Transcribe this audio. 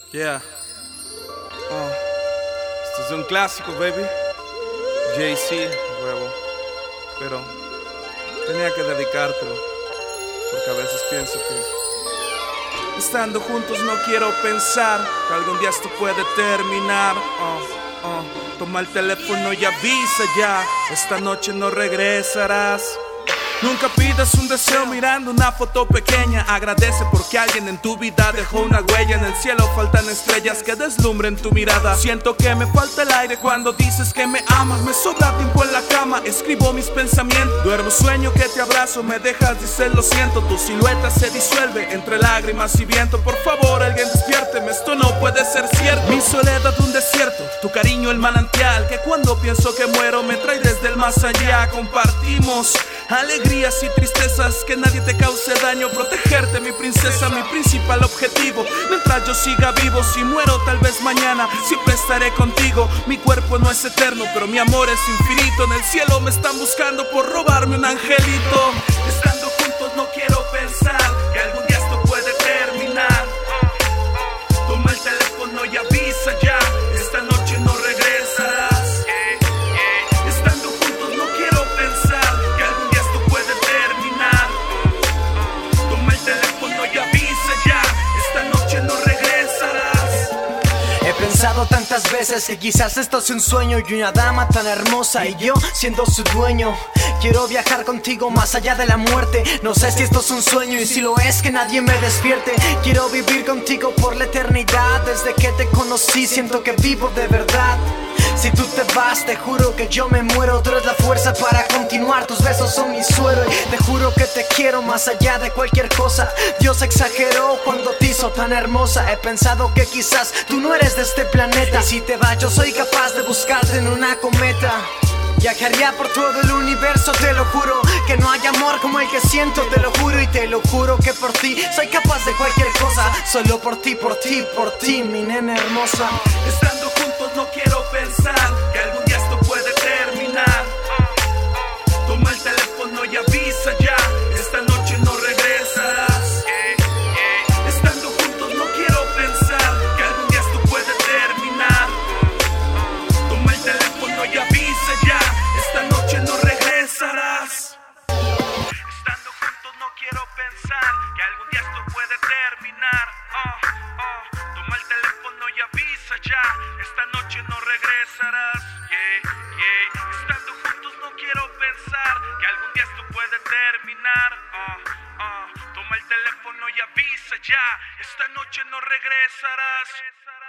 Yeah. Esto es un clásico, baby. Jay-Z, huevo. Pero tenía que dedicártelo, porque a veces pienso que estando juntos no quiero pensar que algún día esto puede terminar. Toma el teléfono y avisa ya, esta noche no regresarás. Nunca pidas un deseo mirando una foto pequeña. Agradece porque alguien en tu vida dejó una huella. En el cielo faltan estrellas que deslumbren tu mirada. Siento que me falta el aire cuando dices que me amas. Me sobra tiempo en la cama, escribo mis pensamientos. Duermo, sueño que te abrazo, me dejas dicer lo siento. Tu silueta se disuelve entre lágrimas y viento. Por favor, alguien despiérteme, esto no puede ser cierto. Mi soledad un desierto, tu cariño el manantial que cuando pienso que muero me trae desde el más allá. Compartimos alegrías y tristezas, que nadie te cause daño. Protegerte, mi princesa, mi principal objetivo. Mientras yo siga vivo, si muero tal vez mañana, siempre estaré contigo. Mi cuerpo no es eterno, pero mi amor es infinito. En el cielo me están buscando por robarme un angelito. Estando juntos no quiero pensar que algún día esto puede terminar. Toma el teléfono y avisa ya, esta noche no regresarás. Estando juntos no quiero pensar que algún día esto puede terminar. Toma el teléfono y avisa ya, esta noche no regresarás. He pensado tantas veces que quizás esto es un sueño y una dama tan hermosa y yo siendo su dueño. Quiero viajar contigo más allá de la muerte. No sé si esto es un sueño y si lo es, que nadie me despierte. Quiero vivir contigo por la eternidad. Desde que te conocí siento que vivo de verdad. Si tú te vas, te juro que yo me muero. Tú eres la fuerza para continuar, tus besos son mi suero. Y te juro que te quiero más allá de cualquier cosa. Dios exageró cuando te hizo tan hermosa. He pensado que quizás tú no eres de este planeta. Y si te vas, yo soy capaz de buscarte en una cometa. Viajaría por todo el universo, te lo juro. Que no hay amor como el que siento, te lo juro. Y te lo juro que por ti soy capaz de cualquier cosa. Solo por ti, por ti, por ti, mi nena hermosa. Estando juntos no quiero pensar que algún día esto puede terminar. Toma el teléfono y avisa ya, esta noche no regresarás. Estando juntos no quiero pensar que algún día esto puede terminar. Toma el teléfono y avisa ya, esta noche no regresarás. Estando juntos no quiero pensar que algún día esto puede terminar. Toma el teléfono y avisa ya, esta noche no regresarás. Estando juntos no quiero pensar que algún día esto puede terminar. Toma el teléfono y avisa ya, esta noche no regresarás.